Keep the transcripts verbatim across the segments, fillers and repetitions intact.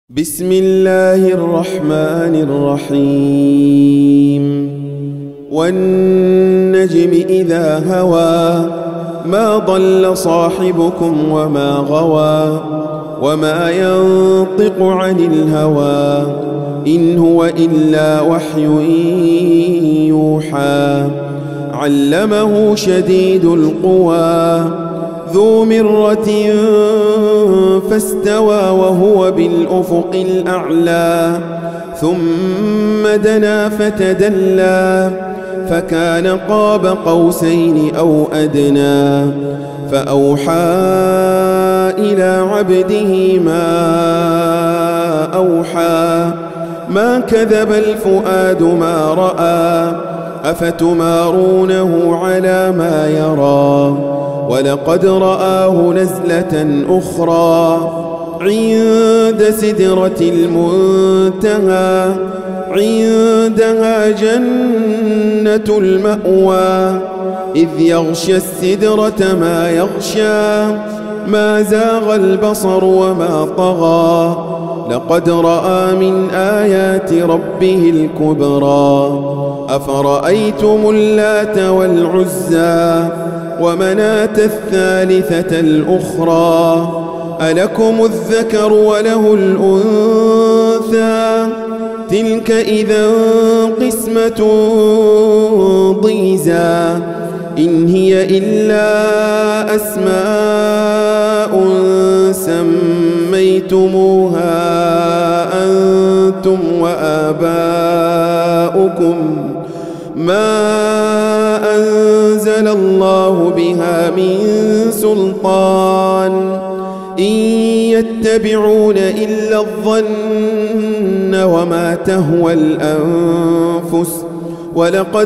بسم الله الرحمن الرحيم والنجم إذا هوى ما ضل صاحبكم وما غوى وما ينطق عن الهوى إن هو إلا وحي يوحى علمه شديد القوى ذو مرة فاستوى وهو بالأفق الأعلى ثم دنا فتدلى فكان قاب قوسين أو أدنى فأوحى إلى عبده ما أوحى ما كذب الفؤاد ما رأى أفتمارونه على ما يرى ولقد رآه نزلة أخرى عند سدرة المنتهى عندها جنة المأوى إذ يغشى السدرة ما يغشى ما زاغ البصر وما طغى لقد رأى من آيات ربه الكبرى أفرأيتم اللات والعزى ومناة الثالثة الأخرى ألكم الذكر وله الأنثى تلك إذا قسمة ضيزى إن هي إلا أسماء سميتموها أنتم وآباؤكم ما أنزل الله بها من سلطان إن يتبعون إلا الظن وما تهوى الأنفس ولقد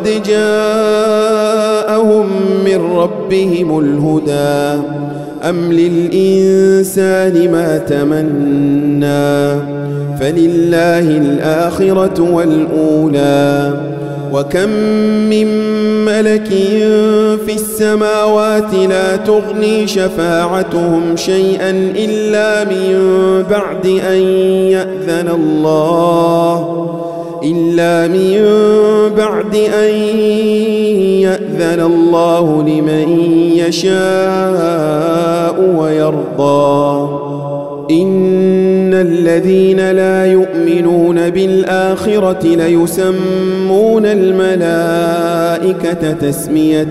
جاءهم من ربهم الهدى أم للإنسان ما تمنى فلله الآخرة والأولى وكم من ملك في السماوات لا تغني شفاعتهم شيئا إلا من بعد أن يأذن الله إلا من بعد أن يأذن الله لمن يشاء ويرضى إن الذين لا يؤمنون بالآخرة ليسمون الملائكة تسمية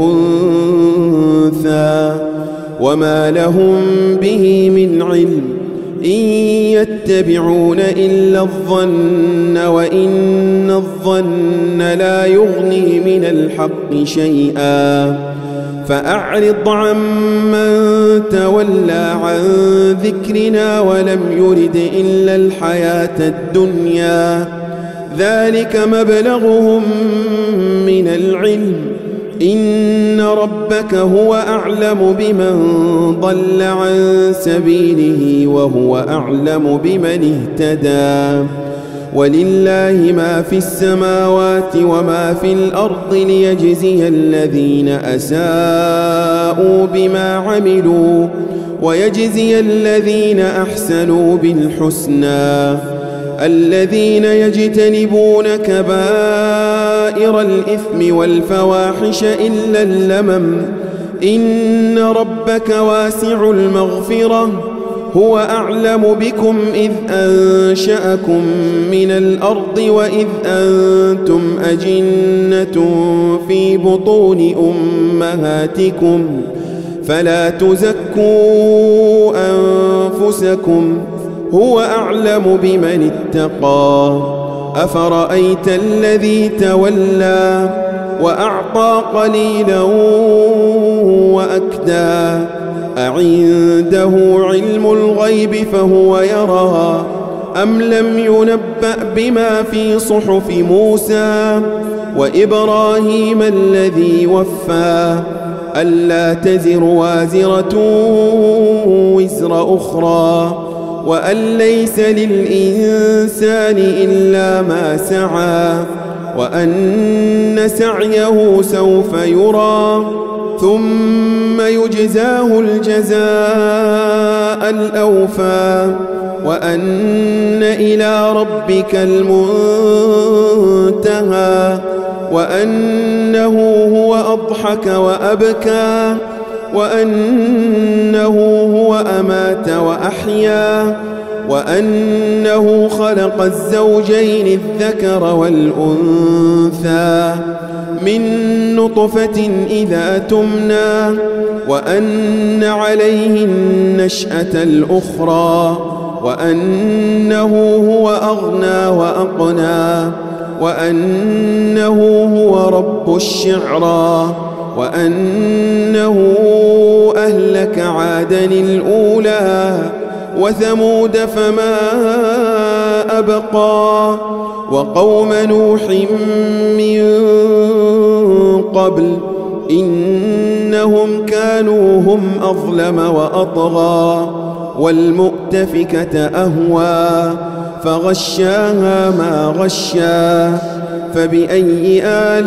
الأنثى وما لهم به من علم إن يتبعون إلا الظن وإن الظن لا يغني من الحق شيئا فأعرض عمن تولى عن ذكرنا ولم يرد إلا الحياة الدنيا ذلك مبلغهم من العلم إن ربك هو أعلم بمن ضل عن سبيله وهو أعلم بمن اهتدى ولله ما في السماوات وما في الأرض ليجزي الذين أساءوا بما عملوا ويجزي الذين أحسنوا بالحسنى الذين يجتنبون كبائر الإثم والفواحش إلا اللمم إن ربك واسع المغفرة هو أعلم بكم إذ أنشأكم من الأرض وإذ أنتم أجنة في بطون أمهاتكم فلا تزكوا أنفسكم هو أعلم بمن اتقى أفرأيت الذي تولى وأعطى قليلا وأكدى أعنده علم الغيب فهو يرى أم لم ينبأ بما في صحف موسى وإبراهيم الذي وفى ألا تزر وازرة وزر أخرى وأن ليس للإنسان إلا ما سعى وأن سعيه سوف يرى ثم يجزاه الجزاء الأوفى وأن إلى ربك المنتهى وأنه هو أضحك وأبكى وأنه هو أمات وأحيا وأنه خلق الزوجين الذكر والأنثى من نطفة إذا تمنى وأن عليه النشأة الأخرى وأنه هو أغنى وأقنى وأنه هو رب الشعرى وأنه أهلك عادا الأولى وثمود فما أبقى وقوم نوح من قبل إنهم كانوا هم أظلم وأطغى والمؤتفكة أهوى فغشاها ما غشا فبأي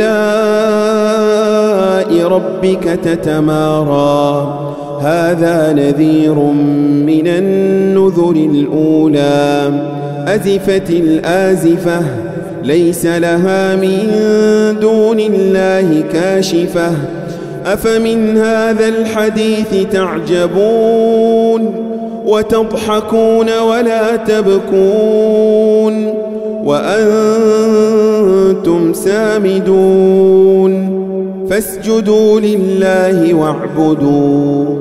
آلاء ربك تتمارى هذا نذير من النذر الأولى أزفت الآزفة ليس لها من دون الله كاشفة أفمن هذا الحديث تعجبون وتضحكون ولا تبكون وأنتم سامدون فاسجدوا لله واعبدوا